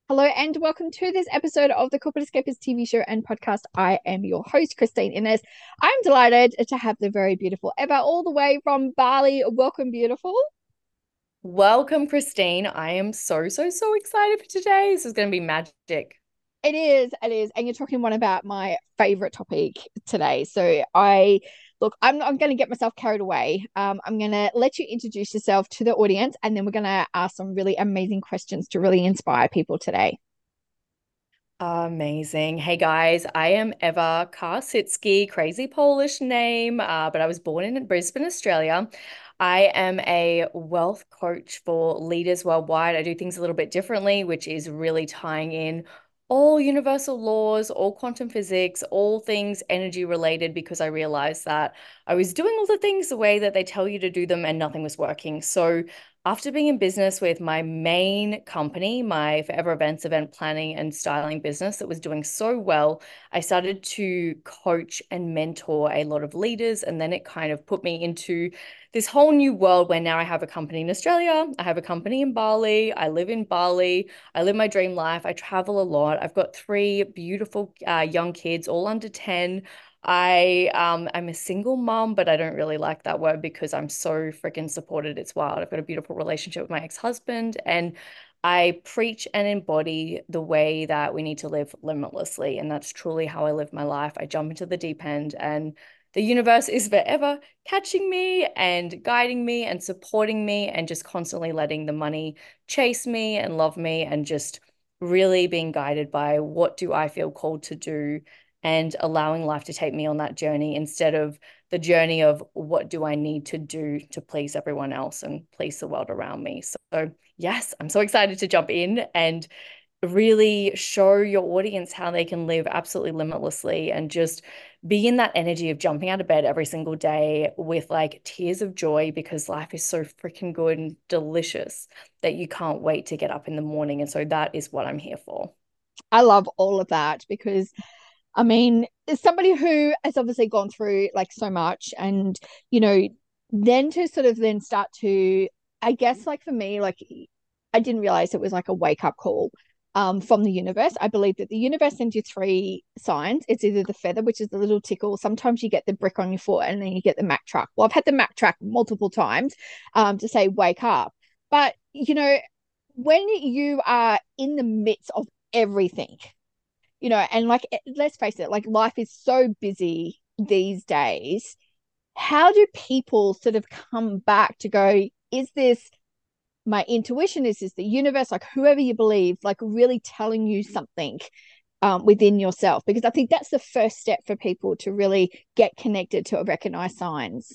Hello and welcome to this episode of the Corporate Escapist TV show and podcast. I am your host, Christine Innes. I'm delighted to have the very beautiful Eva all the way from Bali. Welcome, beautiful. Welcome, Christine. I am so excited for today. This is going to be magic. It is. And you're talking one about my favorite topic today. I'm going to get myself carried away. I'm going to let you introduce yourself to the audience, and then we're going to ask some really amazing questions to really inspire people today. Amazing. Hey guys, I am Eva Karsitsky, crazy Polish name, but I was born in Brisbane, Australia. I am a wealth coach for leaders worldwide. I do things a little bit differently, which is really tying in all universal laws, all quantum physics, all things energy related, because I realized that I was doing all the things the way that they tell you to do them and nothing was working. So after being in business with my main company, my Forever Events event planning and styling business that was doing so well, I started to coach and mentor a lot of leaders. And then it kind of put me into this whole new world where now I have a company in Australia, I have a company in Bali, I live in Bali, I live my dream life, I travel a lot. I've got three beautiful young kids, all under 10. I'm a single mom, but I don't really like that word because I'm so freaking supported. It's wild. I've got a beautiful relationship with my ex-husband, and I preach and embody the way that we need to live limitlessly. And that's truly how I live my life. I jump into the deep end, and the universe is forever catching me and guiding me and supporting me and just constantly letting the money chase me and love me and just really being guided by what do I feel called to do and allowing life to take me on that journey instead of the journey of what do I need to do to please everyone else and please the world around me. So, yes, I'm so excited to jump in and really show your audience how they can live absolutely limitlessly and just be in that energy of jumping out of bed every single day with like tears of joy because life is so freaking good and delicious that you can't wait to get up in the morning. And so that is what I'm here for. I love all of that because as somebody who has obviously gone through like so much and, you know, then to sort of then start to, I guess, like for me, like I didn't realize it was like a wake up call from the universe. I believe that the universe sends you three signs. It's either the feather, which is the little tickle. Sometimes you get the brick on your foot and then you get the Mack truck. Well, I've had the Mack truck multiple times to say, wake up. But, when you are in the midst of everything, and like let's face it, like life is so busy these days. How do people sort of come back to go, is this my intuition, is this the universe, like whoever you believe, like really telling you something within yourself? Because I think that's the first step for people to really get connected to recognize signs.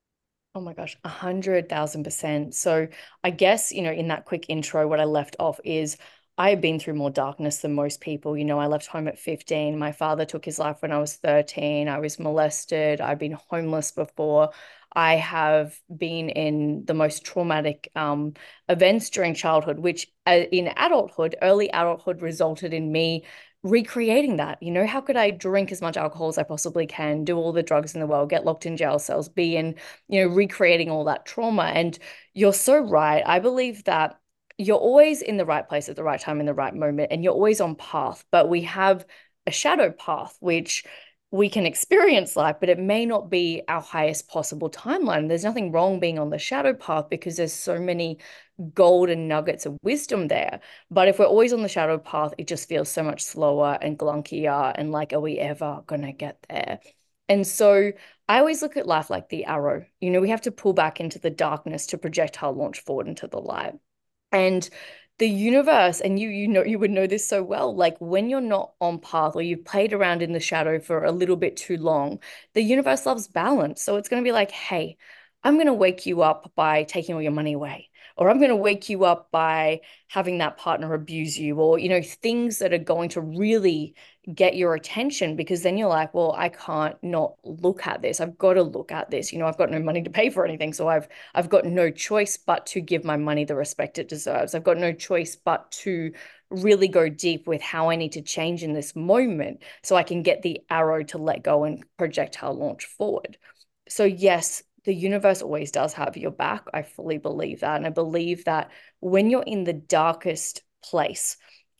Oh my gosh, 100,000%. So I guess, in that quick intro, what I left off is I've been through more darkness than most people. I left home at 15. My father took his life when I was 13. I was molested. I've been homeless before. I have been in the most traumatic events during childhood, which in adulthood, early adulthood resulted in me recreating that. How could I drink as much alcohol as I possibly can, do all the drugs in the world, get locked in jail cells, be in recreating all that trauma. And you're so right. I believe that you're always in the right place at the right time in the right moment, and you're always on path. But we have a shadow path, which we can experience life, but it may not be our highest possible timeline. There's nothing wrong being on the shadow path because there's so many golden nuggets of wisdom there. But if we're always on the shadow path, it just feels so much slower and glunkier and like, are we ever gonna get there? And so I always look at life like the arrow. We have to pull back into the darkness to projectile launch forward into the light. And the universe, and you would know this so well, like when you're not on path or you've played around in the shadow for a little bit too long, the universe loves balance. So it's going to be like, hey, I'm going to wake you up by taking all your money away, or I'm going to wake you up by having that partner abuse you, or, things that are going to really get your attention because then you're like, well, I can't not look at this. I've got to look at this. I've got no money to pay for anything, so I've got no choice but to give my money the respect it deserves. I've got no choice but to really go deep with how I need to change in this moment so I can get the arrow to let go and projectile launch forward. So yes, the universe always does have your back. I fully believe that. And I believe that when you're in the darkest place,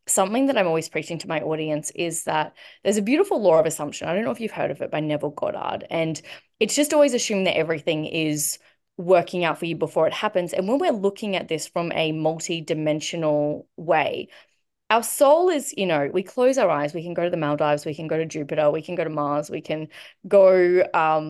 something that I'm always preaching to my audience is that there's a beautiful law of assumption. I don't know if you've heard of it by Neville Goddard. And it's just always assume that everything is working out for you before it happens. And when we're looking at this from a multi-dimensional way, our soul is, we close our eyes, we can go to the Maldives, we can go to Jupiter, we can go to Mars, we can go,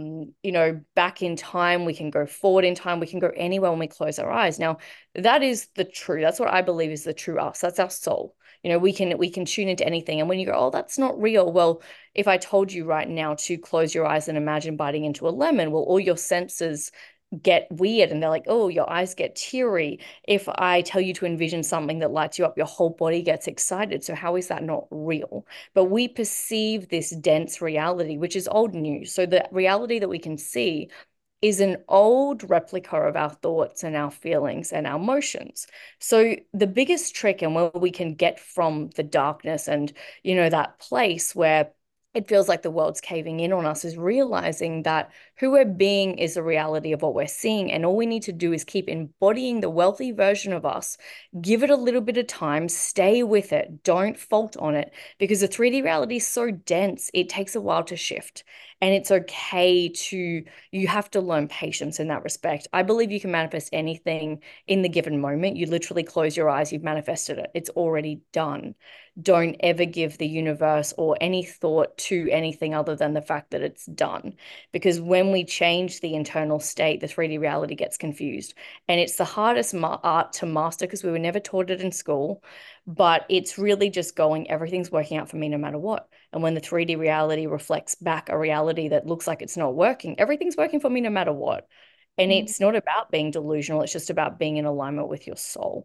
back in time, we can go forward in time, we can go anywhere when we close our eyes. Now, that is the true, that's what I believe is the true us. That's our soul. We can tune into anything. And when you go, oh, that's not real. Well, if I told you right now to close your eyes and imagine biting into a lemon, well, all your senses get weird and they're like, oh, your eyes get teary. If I tell you to envision something that lights you up, your whole body gets excited. So how is that not real? But we perceive this dense reality, which is old news. So the reality that we can see is an old replica of our thoughts and our feelings and our emotions. So the biggest trick and where we can get from the darkness and, that place where it feels like the world's caving in on us is realizing that who we're being is the reality of what we're seeing. And all we need to do is keep embodying the wealthy version of us, give it a little bit of time, stay with it, don't fault on it, because the 3D reality is so dense, it takes a while to shift. And it's okay to, you have to learn patience in that respect. I believe you can manifest anything in the given moment. You literally close your eyes, you've manifested it, it's already done. Don't ever give the universe or any thought to anything other than the fact that it's done. Because when we change the internal state, the 3D reality gets confused. And it's the hardest art to master because we were never taught it in school. But it's really just going, everything's working out for me no matter what. And when the 3D reality reflects back a reality that looks like it's not working, everything's working for me no matter what. And Mm. it's not about being delusional, it's just about being in alignment with your soul.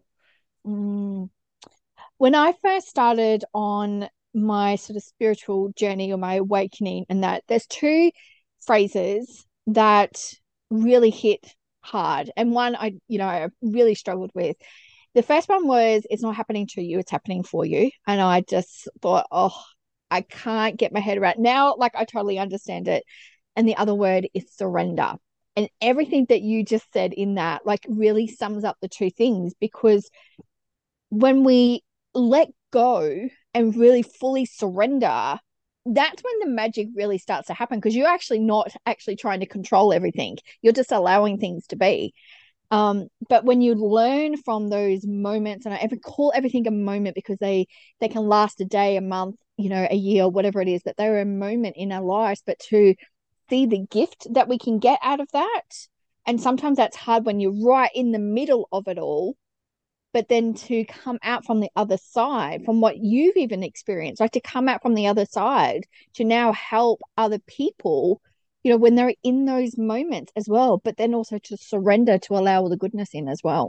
Mm. When I first started on my sort of spiritual journey or my awakening, and that there's two phrases that really hit hard, and one I really struggled with. The first one was, it's not happening to you, it's happening for you. And I just thought, oh, I can't get my head around now. Like, I totally understand it. And the other word is surrender. And everything that you just said in that, like, really sums up the two things, because when we let go and really fully surrender, that's when the magic really starts to happen, because you're actually not actually trying to control everything. You're just allowing things to be. But when you learn from those moments, and I ever call everything a moment because they can last a day, a month, a year, whatever it is, that they're a moment in our lives, but to see the gift that we can get out of that. And sometimes that's hard when you're right in the middle of it all, but then to come out from the other side, from what you've even experienced, like to come out from the other side to now help other people, when they're in those moments as well, but then also to surrender to allow all the goodness in as well.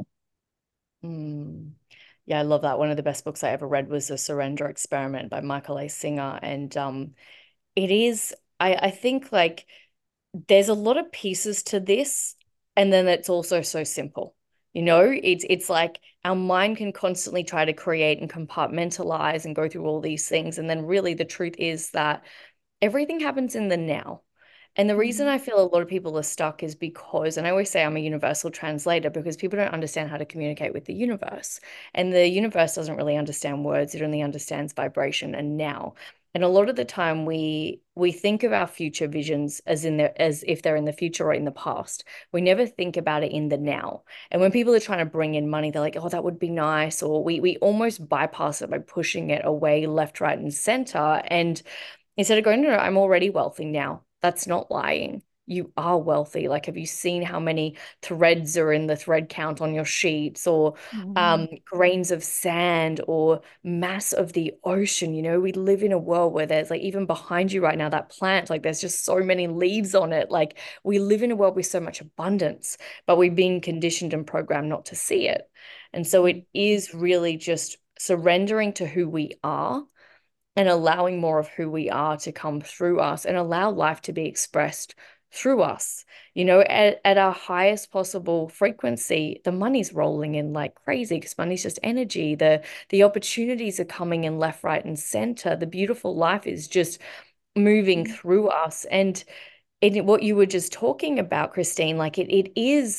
Mm. Yeah, I love that. One of the best books I ever read was The Surrender Experiment by Michael A. Singer. And it is, I think like there's a lot of pieces to this, and then it's also so simple. It's like our mind can constantly try to create and compartmentalize and go through all these things. And then really the truth is that everything happens in the now. And the reason Mm. I feel a lot of people are stuck is because, and I always say I'm a universal translator because people don't understand how to communicate with the universe. And the universe doesn't really understand words, it only understands vibration and now. And a lot of the time we think of our future visions as if they're in the future or in the past. We never think about it in the now. And when people are trying to bring in money, they're like, oh, that would be nice. Or we almost bypass it by pushing it away left, right, and center. And instead of going, no, no, I'm already wealthy now. That's not lying. You are wealthy. Like, have you seen how many threads are in the thread count on your sheets, or Mm. grains of sand, or mass of the ocean? We live in a world where there's like, even behind you right now, that plant, like there's just so many leaves on it. Like, we live in a world with so much abundance, but we've been conditioned and programmed not to see it. And so it is really just surrendering to who we are and allowing more of who we are to come through us and allow life to be expressed through us. At our highest possible frequency, the money's rolling in like crazy because money's just energy. The opportunities are coming in left, right, and center. The beautiful life is just moving Mm. through us. And what you were just talking about, Christine, like it is.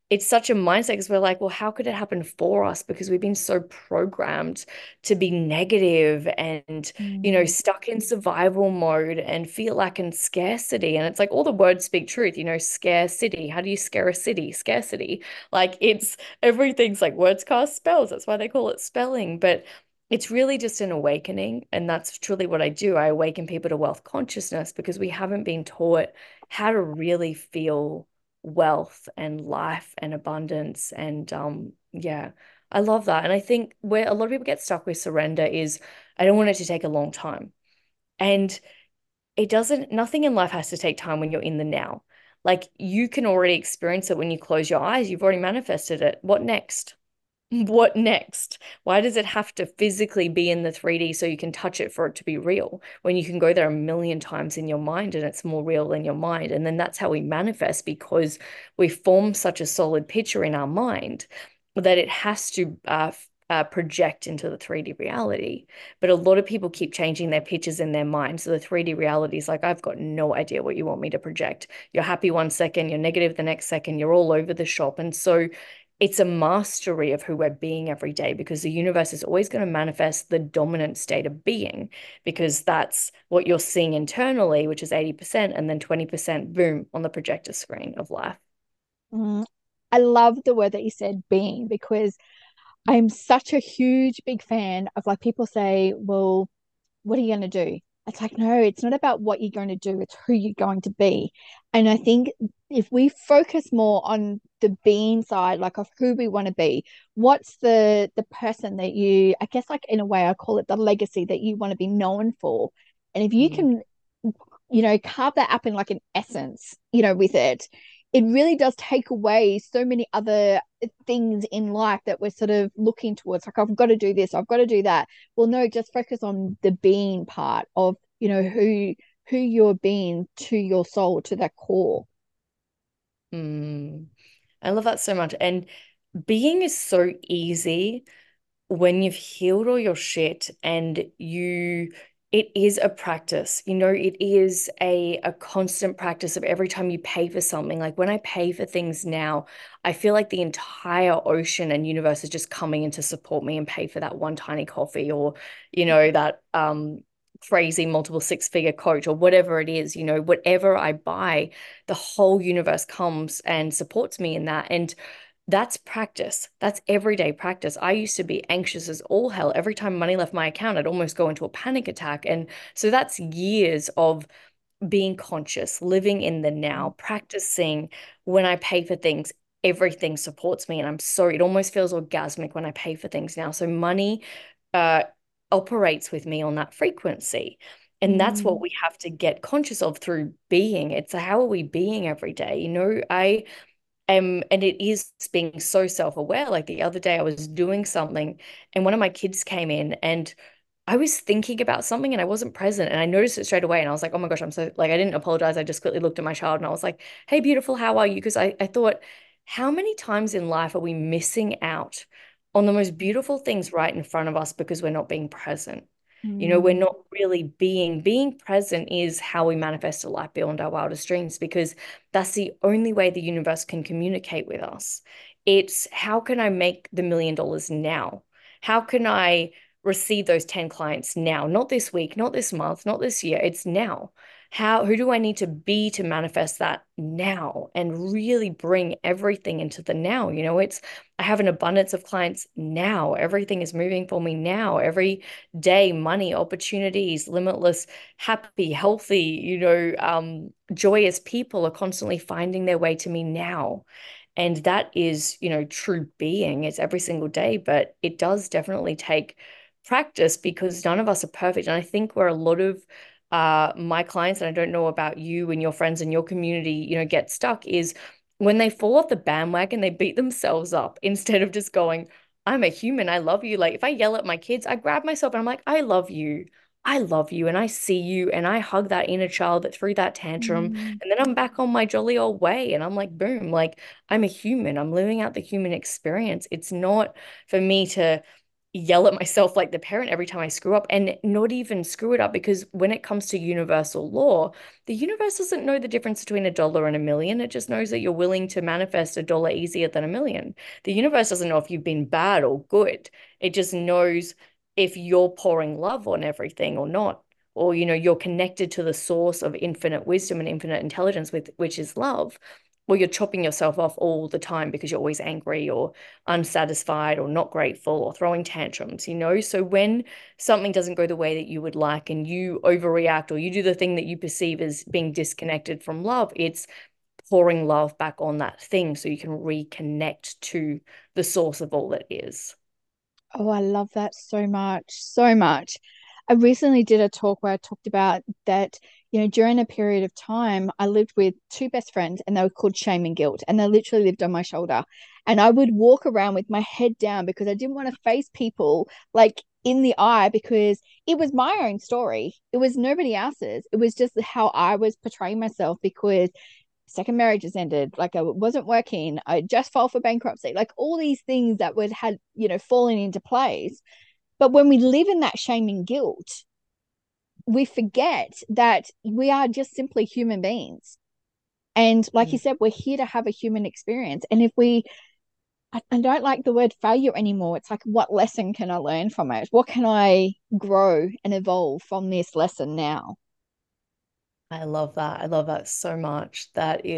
it's such a mindset because we're like, well, how could it happen for us? Because we've been so programmed to be negative and, Mm. stuck in survival mode and feel like in scarcity. And it's like all the words speak truth, scarcity. How do you scare a city? Scarcity. Like it's everything's like words cast spells. That's why they call it spelling. But it's really just an awakening. And that's truly what I do. I awaken people to wealth consciousness because we haven't been taught how to really feel wealth and life and abundance. And yeah, I love that. And I think where a lot of people get stuck with surrender is I don't want it to take a long time. And it doesn't, nothing in life has to take time when you're in the now. Like you can already experience it when you close your eyes. You've already manifested it. What next? What next? Why does it have to physically be in the 3D so you can touch it for it to be real? When you can go there a million times in your mind and it's more real in your mind. And then that's how we manifest because we form such a solid picture in our mind that it has to project into the 3D reality. But a lot of people keep changing their pictures in their mind. So the 3D reality is like, I've got no idea what you want me to project. You're happy one second, you're negative the next second, you're all over the shop. And so it's a mastery of who we're being every day because the universe is always going to manifest the dominant state of being because that's what you're seeing internally, which is 80%, and then 20%, boom, on the projector screen of life. Mm. I love the word that you said, being, because I'm such a huge, big fan of like people say, well, what are you going to do? It's like, no, it's not about what you're going to do, it's who you're going to be. And I think if we focus more on the being side, like of who we want to be, what's the person that you, I guess, like in a way, I call it the legacy that you want to be known for. And if you Mm. can, carve that up in like an essence, with it, it really does take away so many other things in life that we're sort of looking towards. Like, I've got to do this, I've got to do that. Well, no, just focus on the being part of, who you're being to your soul, to that core. Mm. I love that so much. And being is so easy when you've healed all your shit and it is a practice. It is a constant practice of every time you pay for something. Like when I pay for things now, I feel like the entire ocean and universe is just coming in to support me and pay for that one tiny coffee or, that crazy multiple six-figure coach or whatever it is, whatever I buy, the whole universe comes and supports me in that. And that's practice. That's everyday practice. I used to be anxious as all hell. Every time money left my account, I'd almost go into a panic attack. And so that's years of being conscious, living in the now, practicing when I pay for things, everything supports me. And it almost feels orgasmic when I pay for things now. So money uh, operates with me on that frequency. And that's what Mm. we have to get conscious of through being. It's how are we being every day? And it is being so self-aware. Like the other day, I was doing something, and one of my kids came in, and I was thinking about something, and I wasn't present, and I noticed it straight away. And I was like, "Oh my gosh, I'm so like I didn't apologize. I just quickly looked at my child, and I was like, "Hey, beautiful, how are you?" Because I thought, how many times in life are we missing out on the most beautiful things right in front of us because we're not being present? We're Mm. not really being present is how we manifest a life beyond our wildest dreams because that's the only way the universe can communicate with us. It's how can I make the $1 million now? How can I receive those 10 clients now? Not this week, not this month, not this year. It's now. Who do I need to be to manifest that now and really bring everything into the now? I have an abundance of clients now. Everything is moving for me now. Every day, money, opportunities, limitless, happy, healthy, joyous people are constantly finding their way to me now. And that is, true being. It's every single day, but it does definitely take practice because none of us are perfect. And I think where a lot of my clients, and I don't know about you and your friends and your community, get stuck is when they fall off the bandwagon, they beat themselves up instead of just going, I'm a human. I love you. Like if I yell at my kids, I grab myself and I'm like, I love you. I love you. And I see you. And I hug that inner child that threw that tantrum. Mm. And then I'm back on my jolly old way. And I'm like, boom, like I'm a human. I'm living out the human experience. It's not for me to yell at myself like the parent every time I screw up, and not even screw it up, because when it comes to universal law, the universe doesn't know the difference between a dollar and a million. It just knows that you're willing to manifest a dollar easier than a million. The universe doesn't know if you've been bad or good. It just knows if you're pouring love on everything or not. Or, you're connected to the source of infinite wisdom and infinite intelligence, with which is love. Or you're chopping yourself off all the time because you're always angry or unsatisfied or not grateful or throwing tantrums. So when something doesn't go the way that you would like and you overreact, or you do the thing that you perceive as being disconnected from love, it's pouring love back on that thing so you can reconnect to the source of all that is. Oh, I love that so much, so much. I recently did a talk where I talked about that, during a period of time, I lived with two best friends and they were called Shame and Guilt, and they literally lived on my shoulder. And I would walk around with my head down because I didn't want to face people like in the eye, because it was my own story. It was nobody else's. It was just how I was portraying myself, because second marriage has ended, like I wasn't working, I just filed for bankruptcy, like all these things that would had fallen into place. But when we live in that shame and guilt, we forget that we are just simply human beings, and like you Mm. said, we're here to have a human experience. And if we I don't like the word failure anymore. It's like, what lesson can I learn from it? What can I grow and evolve from this lesson now? I love that. I love that so much.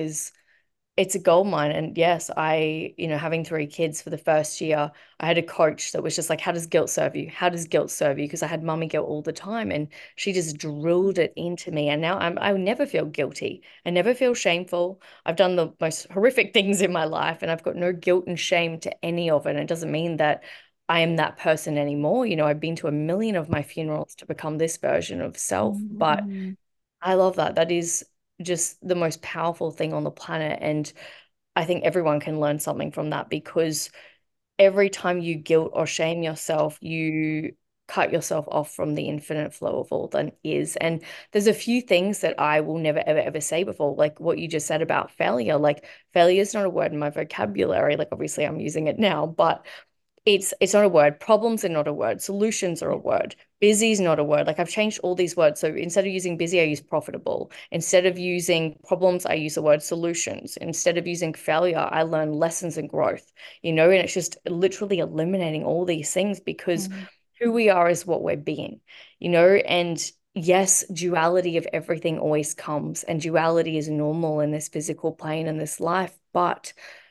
It's a gold mine. And yes, having three kids for the first year, I had a coach that was just like, how does guilt serve you? How does guilt serve you? Because I had mummy guilt all the time, and she just drilled it into me. And now I never feel guilty. I never feel shameful. I've done the most horrific things in my life, and I've got no guilt and shame to any of it. And it doesn't mean that I am that person anymore. I've been to a million of my funerals to become this version of self. But Mm, I love that. That is just the most powerful thing on the planet. And I think everyone can learn something from that, because every time you guilt or shame yourself, you cut yourself off from the infinite flow of all that is. And there's a few things that I will never, ever, ever say before, like what you just said about failure. Like, failure is not a word in my vocabulary. Like, obviously, I'm using it now, but it's not a word. Problems are not a word. Solutions are a yeah. word. Busy is not a word. Like, I've changed all these words. So instead of using busy, I use profitable. Instead of using problems, I use the word solutions. Instead of using failure, I learn lessons and growth, and it's just literally eliminating all these things, because Mm, who we are is what we're being. And yes, duality of everything always comes, and duality is normal in this physical plane in this life, but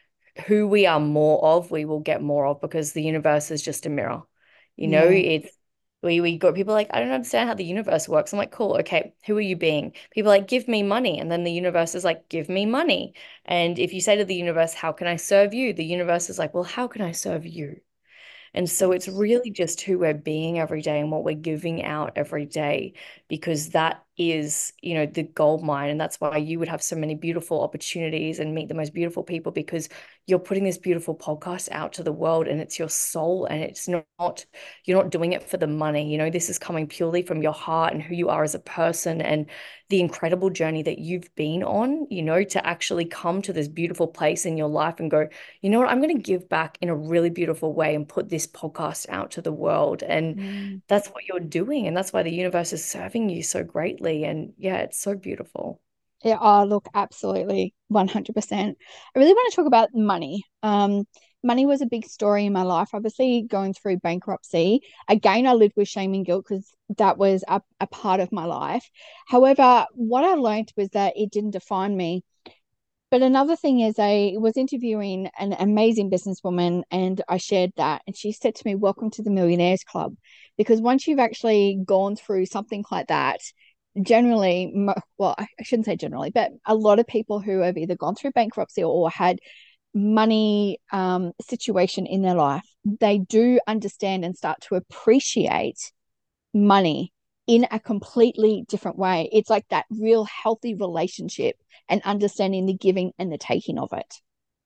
who we are more of, we will get more of, because the universe is just a mirror. yeah. It's we got people like, I don't understand how the universe works. I'm like, cool, okay, who are you being? People are like, give me money. And then the universe is like, give me money. And if you say to the universe, how can I serve you? The universe is like, well, how can I serve you? And so it's Yes. really just who we're being every day and what we're giving out every day, because that is, the gold mine. And that's why you would have so many beautiful opportunities and meet the most beautiful people, because you're putting this beautiful podcast out to the world, and it's your soul, and it's not, you're not doing it for the money. This is coming purely from your heart and who you are as a person, and the incredible journey that you've been on, to actually come to this beautiful place in your life and go, you know what, I'm going to give back in a really beautiful way and put this podcast out to the world. And Mm. that's what you're doing. And that's why the universe is serving you so greatly. And yeah, it's so beautiful. Yeah, oh, look, absolutely, 100%. I really want to talk about money. Money was a big story in my life. Obviously, going through bankruptcy. Again, I lived with shame and guilt because that was a part of my life. However, what I learned was that it didn't define me. But another thing is, I was interviewing an amazing businesswoman, and I shared that. And she said to me, "Welcome to the Millionaires Club." Because once you've actually gone through something like that, generally, well, I shouldn't say generally, but a lot of people who have either gone through bankruptcy or had money situation in their life, they do understand and start to appreciate money in a completely different way. It's like that real healthy relationship and understanding the giving and the taking of it.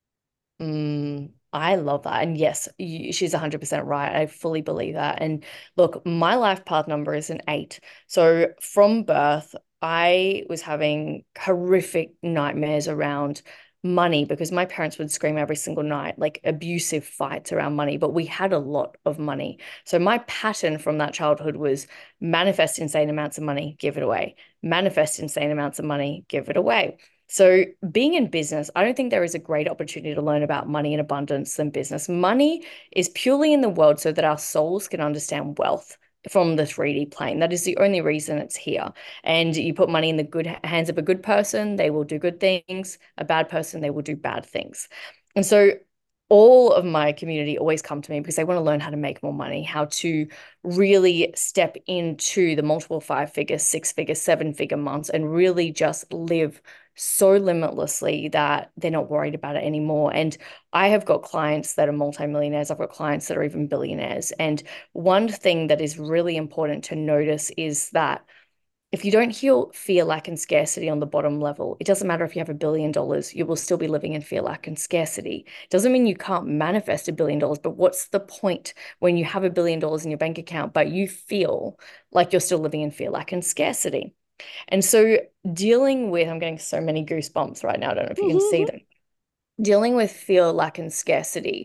I love that. And yes, she's 100% right. I fully believe that. And look, my life path number is an 8. So from birth, I was having horrific nightmares around money, because my parents would scream every single night, like abusive fights around money, but we had a lot of money. So my pattern from that childhood was manifest insane amounts of money, give it away. Manifest insane amounts of money, give it away. So being in business, I don't think there is a great opportunity to learn about money and abundance than business. Money is purely in the world so that our souls can understand wealth from the 3D plane. That is the only reason it's here. And you put money in the good hands of a good person, they will do good things. A bad person, they will do bad things. And so all of my community always come to me because they want to learn how to make more money, how to really step into the multiple 5 figure, 6 figure, 7 figure months and really just live so limitlessly that they're not worried about it anymore. And I have got clients that are multimillionaires. I've got clients that are even billionaires. And one thing that is really important to notice is that if you don't heal fear, lack, and scarcity on the bottom level, it doesn't matter if you have $1 billion, you will still be living in fear, lack, and scarcity. It doesn't mean you can't manifest $1 billion, but what's the point when you have $1 billion in your bank account, but you feel like you're still living in fear, lack, and scarcity? And so dealing with, I'm getting so many goosebumps right now. I don't know if you can see them. Dealing with fear, lack, and scarcity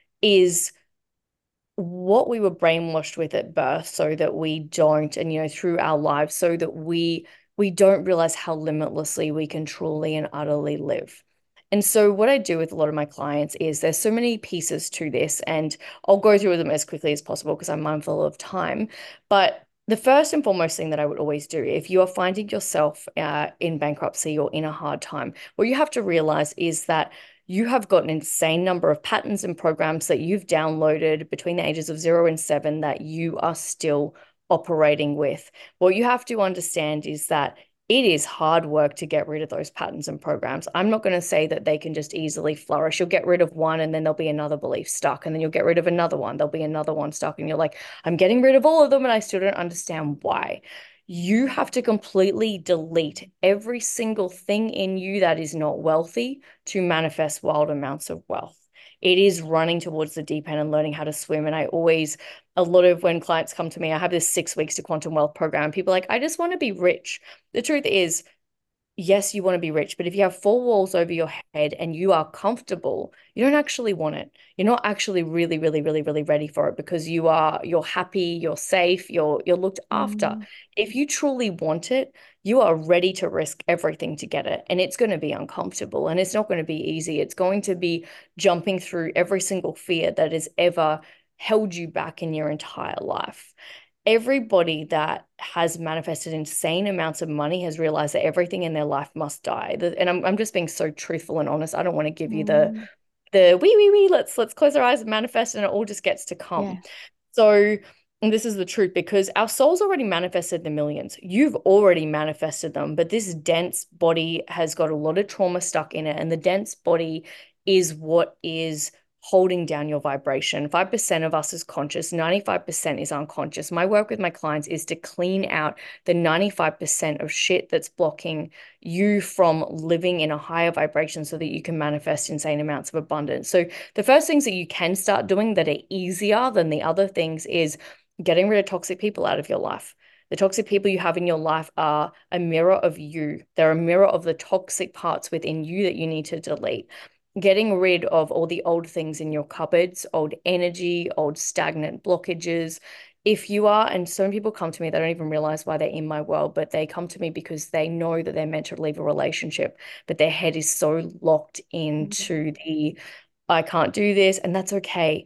is what we were brainwashed with at birth so that we don't, and through our lives so that we don't realize how limitlessly we can truly and utterly live. And so what I do with a lot of my clients is there's so many pieces to this, and I'll go through them as quickly as possible because I'm mindful of time. But the first and foremost thing that I would always do, if you are finding yourself in bankruptcy or in a hard time, what you have to realize is that you have got an insane number of patterns and programs that you've downloaded between the ages of 0 and 7 that you are still operating with. What you have to understand is that it is hard work to get rid of those patterns and programs. I'm not going to say that they can just easily flourish. You'll get rid of one and then there'll be another belief stuck. And then you'll get rid of another one. There'll be another one stuck. And you're like, I'm getting rid of all of them and I still don't understand why. You have to completely delete every single thing in you that is not wealthy to manifest wild amounts of wealth. It is running towards the deep end and learning how to swim. And a lot of when clients come to me, I have this 6 weeks to quantum wealth program. People are like, I just want to be rich. The truth is, yes, you want to be rich, but if you have 4 walls over your head and you are comfortable, you don't actually want it. You're not actually really, really, really, really ready for it because you're happy, you're safe, you're looked after. Mm. If you truly want it, you are ready to risk everything to get it. And it's going to be uncomfortable and it's not going to be easy. It's going to be jumping through every single fear that has ever held you back in your entire life. Everybody that has manifested insane amounts of money has realized that everything in their life must die. And I'm just being so truthful and honest. I don't want to give you Mm. the wee, let's close our eyes and manifest and it all just gets to Yeah. come. So, and this is the truth because our soul's already manifested the millions. You've already manifested them, but this dense body has got a lot of trauma stuck in it. And the dense body is what is holding down your vibration. 5% of us is conscious, 95% is unconscious. My work with my clients is to clean out the 95% of shit that's blocking you from living in a higher vibration so that you can manifest insane amounts of abundance. So the first things that you can start doing that are easier than the other things is getting rid of toxic people out of your life. The toxic people you have in your life are a mirror of you. They're a mirror of the toxic parts within you that you need to delete. Getting rid of all the old things in your cupboards, old energy, old stagnant blockages. If you are, and some people come to me, they don't even realize why they're in my world, but they come to me because they know that they're meant to leave a relationship, but their head is so locked into the, I can't do this, and that's okay.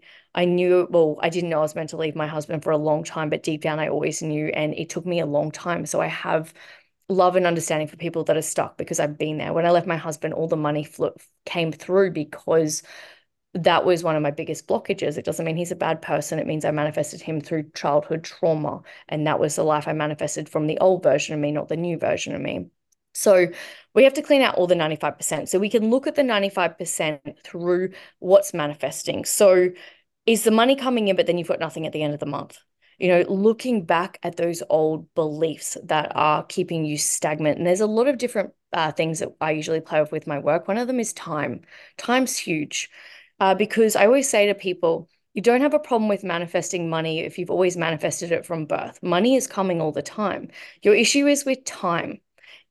I didn't know I was meant to leave my husband for a long time, but deep down I always knew, and it took me a long time. So I have love and understanding for people that are stuck because I've been there. When I left my husband, all the money came through because that was one of my biggest blockages. It doesn't mean he's a bad person. It means I manifested him through childhood trauma. And that was the life I manifested from the old version of me, not the new version of me. So we have to clean out all the 95%. So we can look at the 95% through what's manifesting. So is the money coming in, but then you've got nothing at the end of the month? Looking back at those old beliefs that are keeping you stagnant. And there's a lot of different things that I usually play with my work. One of them is time. Time's huge because I always say to people, you don't have a problem with manifesting money if you've always manifested it from birth. Money is coming all the time. Your issue is with time.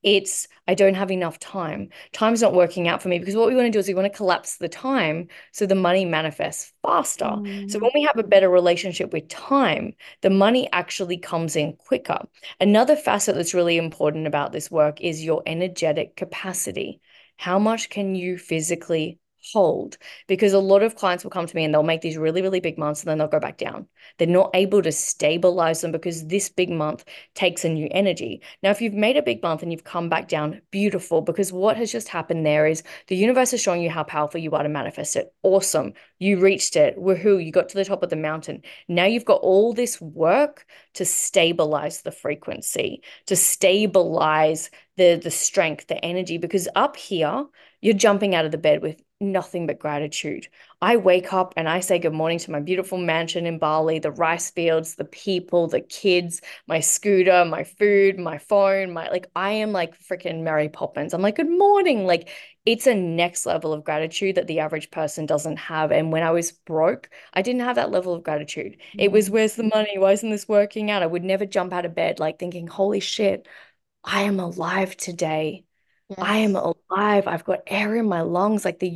It's I don't have enough time. Time's not working out for me because what we want to do is we want to collapse the time so the money manifests faster. So Mm. when we have a better relationship with time, the money actually comes in quicker. Another facet that's really important about this work is your energetic capacity. How much can you physically hold? Because a lot of clients will come to me and they'll make these really, really big months and then they'll go back down. They're not able to stabilize them because this big month takes a new energy. Now, if you've made a big month and you've come back down, beautiful, because what has just happened there is the universe is showing you how powerful you are to manifest it. Awesome. You reached it. Woohoo. You got to the top of the mountain. Now you've got all this work to stabilize the frequency, to stabilize the strength, the energy, because up here, you're jumping out of the bed with nothing but gratitude. I wake up and I say good morning to my beautiful mansion in Bali, the rice fields, the people, the kids, my scooter, my food, my phone, my like I am like freaking Mary Poppins. I'm like, good morning. Like it's a next level of gratitude that the average person doesn't have. And when I was broke, I didn't have that level of gratitude. It was, Mm. where's the money? Why isn't this working out? I would never jump out of bed like thinking, holy shit, I am alive today. I am Yes. alive. I've got air in my lungs. Like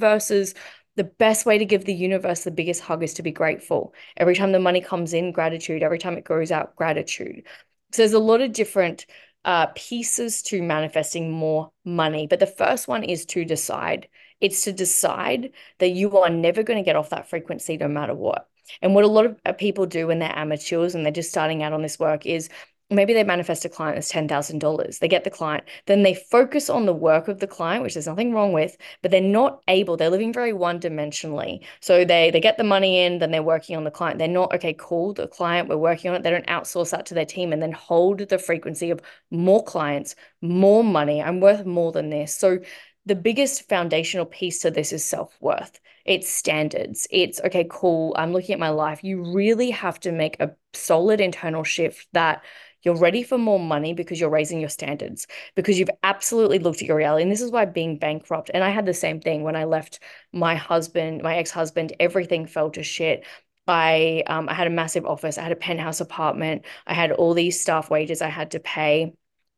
the best way to give the universe the biggest hug is to be grateful. Every time the money comes in, gratitude. Every time it goes out, gratitude. So there's a lot of different pieces to manifesting more money. But the first one is to decide. It's to decide that you are never going to get off that frequency no matter what. And what a lot of people do when they're amateurs and they're just starting out on this work is maybe they manifest a client that's $10,000. They get the client, then they focus on the work of the client, which there's nothing wrong with, but they're not able, they're living very one-dimensionally. So they get the money in, then they're working on the client. They're not, okay, cool, the client, we're working on it. They don't outsource that to their team and then hold the frequency of more clients, more money. I'm worth more than this. So the biggest foundational piece to this is self-worth. It's standards. It's okay, cool. I'm looking at my life. You really have to make a solid internal shift that you're ready for more money because you're raising your standards, because you've absolutely looked at your reality. And this is why being bankrupt, and I had the same thing when I left my husband, my ex-husband, everything fell to shit. I had a massive office, I had a penthouse apartment, I had all these staff wages I had to pay.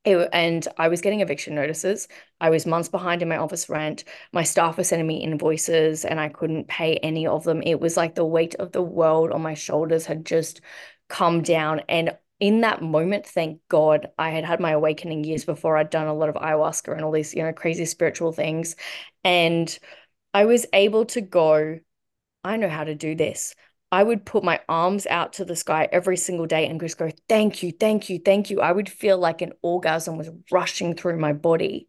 And I was getting eviction notices. I was months behind in my office rent. My staff were sending me invoices and I couldn't pay any of them. It was like the weight of the world on my shoulders had just come down. And in that moment, thank God, I had had my awakening years before. I'd done a lot of ayahuasca and all these, crazy spiritual things. And I was able to go, I know how to do this. I would put my arms out to the sky every single day and just go, thank you, thank you, thank you. I would feel like an orgasm was rushing through my body.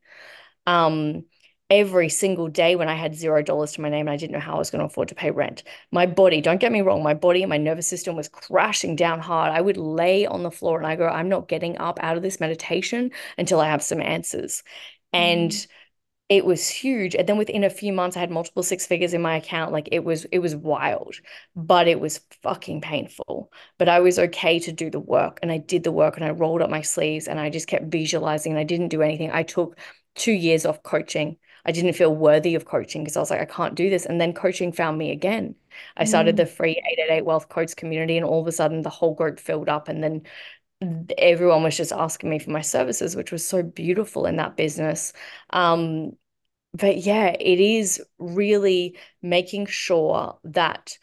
Um, every single day when I had $0 to my name and I didn't know how I was going to afford to pay rent. My body, don't get me wrong, my body and my nervous system was crashing down hard. I would lay on the floor and I go, I'm not getting up out of this meditation until I have some answers. And Mm. it was huge. And then within a few months, I had multiple six figures in my account. Like it was wild, but it was fucking painful. But I was okay to do the work. And I did the work and I rolled up my sleeves and I just kept visualizing and I didn't do anything. I took 2 years off coaching. I didn't feel worthy of coaching because I was like, I can't do this. And then coaching found me again. I started Mm. the free 888 Wealth Coach community, and all of a sudden the whole group filled up. And then everyone was just asking me for my services, which was so beautiful in that business. Um, but yeah, it is really making sure that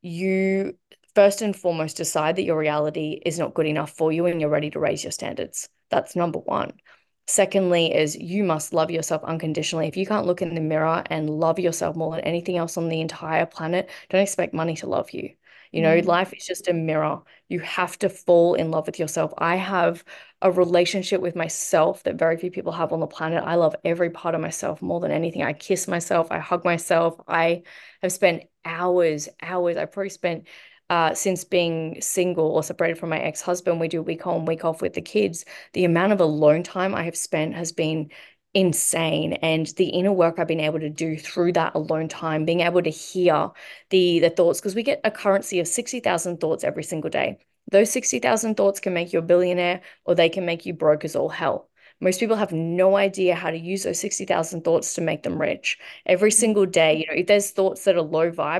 you first and foremost decide that your reality is not good enough for you and you're ready to raise your standards. That's number one. Secondly, is you must love yourself unconditionally. If you can't look in the mirror and love yourself more than anything else on the entire planet, don't expect money to love you. Mm. Life is just a mirror. You have to fall in love with yourself. I have a relationship with myself that very few people have on the planet. I love every part of myself more than anything. I kiss myself, I hug myself. I have spent hours, hours. I probably spent since being single or separated from my ex-husband, we do week on, week off with the kids. The amount of alone time I have spent has been insane. And the inner work I've been able to do through that alone time, being able to hear the thoughts, because we get a currency of 60,000 thoughts every single day. Those 60,000 thoughts can make you a billionaire or they can make you broke as all hell. Most people have no idea how to use those 60,000 thoughts to make them rich. Every Mm. single day, if there's thoughts that are low vibe,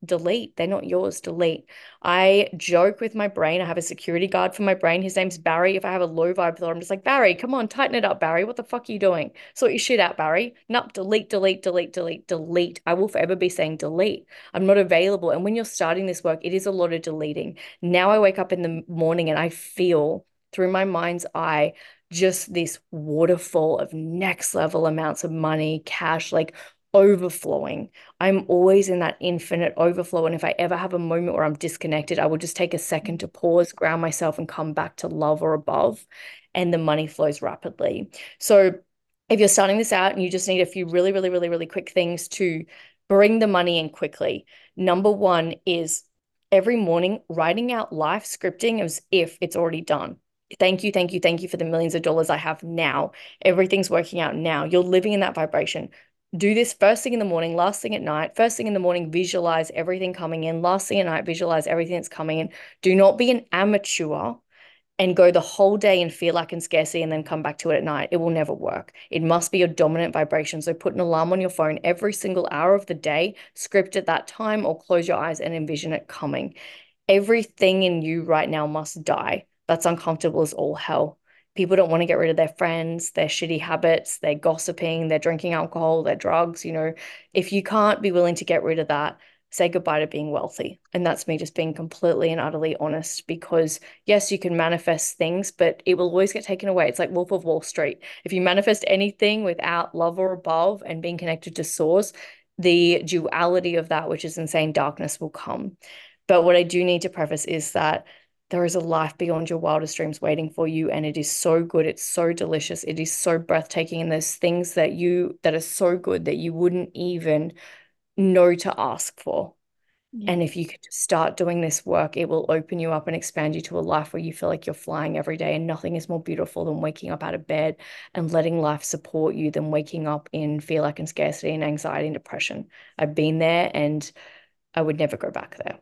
delete. They're not yours, delete. I joke with my brain. I have a security guard for my brain. His name's Barry. If I have a low vibe thought, I'm just like, Barry, come on, tighten it up, Barry. What the fuck are you doing? Sort your shit out, Barry. Nope, delete, delete, delete, delete, delete. I will forever be saying delete. I'm not available. And when you're starting this work, it is a lot of deleting. Now I wake up in the morning and I feel through my mind's eye just this waterfall of next level amounts of money, cash, like overflowing. I'm always in that infinite overflow. And if I ever have a moment where I'm disconnected, I will just take a second to pause, ground myself, and come back to love or above. And the money flows rapidly. So if you're starting this out and you just need a few really, really, really, really quick things to bring the money in quickly, number one is every morning writing out life scripting as if it's already done. Thank you, thank you, thank you for the millions of dollars I have now. Everything's working out now. You're living in that vibration. Do this first thing in the morning, last thing at night. First thing in the morning, visualize everything coming in. Last thing at night, visualize everything that's coming in. Do not be an amateur and go the whole day and feel like in scarcity and then come back to it at night. It will never work. It must be your dominant vibration. So put an alarm on your phone every single hour of the day, script at that time, or close your eyes and envision it coming. Everything in you right now must die. That's uncomfortable as all hell. People don't want to get rid of their friends, their shitty habits, their gossiping, their drinking alcohol, their drugs. If you can't be willing to get rid of that, say goodbye to being wealthy. And that's me just being completely and utterly honest because, yes, you can manifest things, but it will always get taken away. It's like Wolf of Wall Street. If you manifest anything without love or above and being connected to source, the duality of that, which is insane darkness, will come. But what I do need to preface is that there is a life beyond your wildest dreams waiting for you, and it is so good. It's so delicious. It is so breathtaking. And there's things that are so good that you wouldn't even know to ask for. Yeah. And if you could just start doing this work, it will open you up and expand you to a life where you feel like you're flying every day. And nothing is more beautiful than waking up out of bed and letting life support you than waking up in fear, lack, and scarcity and anxiety and depression. I've been there and I would never go back there.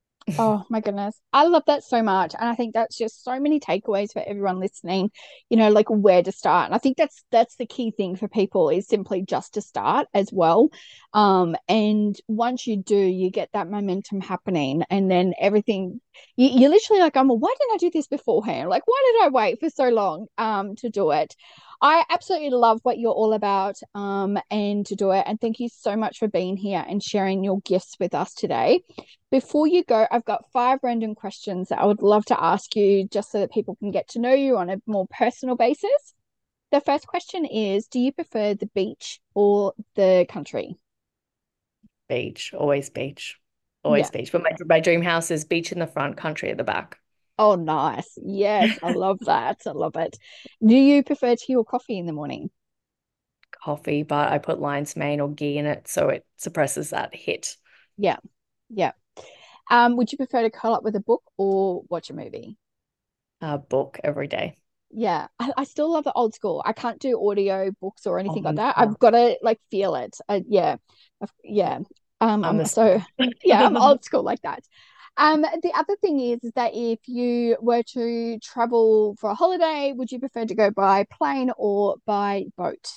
Oh my goodness. I love that so much. And I think that's just so many takeaways for everyone listening, like where to start. And I think that's the key thing for people is simply just to start as well. And once you do, you get that momentum happening and then everything you're literally like, why didn't I do this beforehand? Like, why did I wait for so long to do it? I absolutely love what you're all about and to do it. And thank you so much for being here and sharing your gifts with us today. Before you go, I've got 5 random questions that I would love to ask you just so that people can get to know you on a more personal basis. The first question is, do you prefer the beach or the country? Beach, always beach, Yeah. always beach. But my dream house is beach in the front, country at the back. Oh, nice. Yes, I love that. I love it. Do you prefer tea or coffee in the morning? Coffee, but I put lion's mane or ghee in it so it suppresses that hit. Yeah. Yeah. Would you prefer to curl up with a book or watch a movie? Book every day. Yeah, I still love the old school. I can't do audio books or anything like that. I've 100%. got to like feel it. Yeah, yeah. I'm the So yeah, I'm same. old school like that. The other thing is that if you were to travel for a holiday, would you prefer to go by plane or by boat?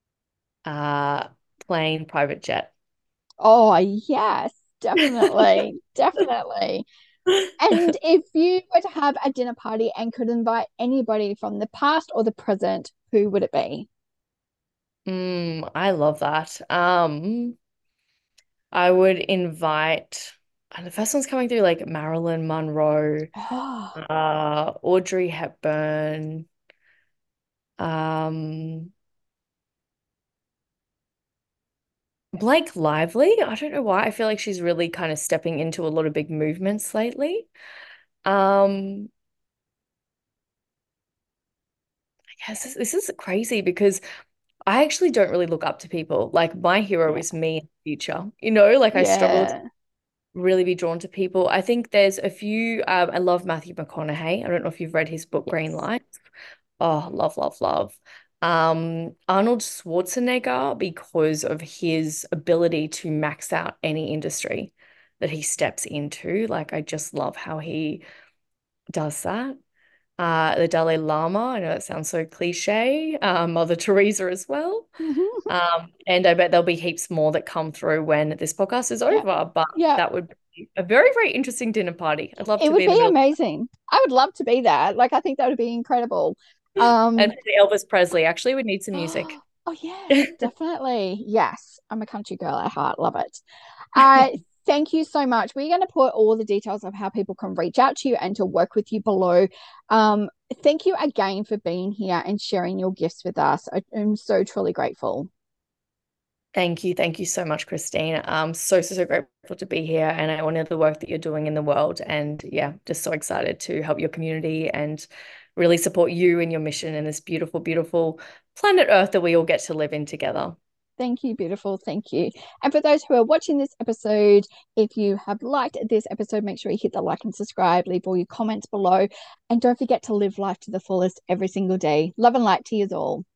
uh Plane, private jet. Oh, yes, definitely, definitely. And if you were to have a dinner party and could invite anybody from the past or the present, who would it be? I love that. I would invite, and the first one's coming through like Marilyn Monroe, Oh, Audrey Hepburn, um, Blake Lively. I don't know why. I feel like she's really kind of stepping into a lot of big movements lately. Um, I guess this is crazy because I actually don't really look up to people. Like my hero yeah, is me in the future. Like I struggle to yeah, really be drawn to people. I think there's a few. I love Matthew McConaughey. I don't know if you've read his book Green yes. Light. Oh, love, love, love. Arnold Schwarzenegger because of his ability to max out any industry that he steps into. Like I just love how he does that. The Dalai Lama, I know that sounds so cliche. Mother Teresa as well. Mhm. And I bet there'll be heaps more that come through when this podcast is Yeah, over, but yeah. that would be a very, very interesting dinner party. I'd love It to would be in the be middle. amazing. I would love to be there. Like, I think that would be incredible. And Um, play Elvis Presley. Actually, we need some music. oh, yes, definitely. Yes, I'm a country girl at heart. Love it. Uh, thank you so much. We're going to put all the details of how people can reach out to you and to work with you below. Um, Thank you again for being here and sharing your gifts with us. I'm so truly grateful. Thank you. Thank you so much, Christine. I'm so grateful to be here, and I honor the work that you're doing in the world. And yeah, just so excited to help your community and really support you and your mission in this beautiful, beautiful planet Earth that we all get to live in together. Thank you, beautiful. Thank you. And for those who are watching this episode, if you have liked this episode, make sure you hit the like and subscribe, leave all your comments below, and don't forget to live life to the fullest every single day. Love and light to you all.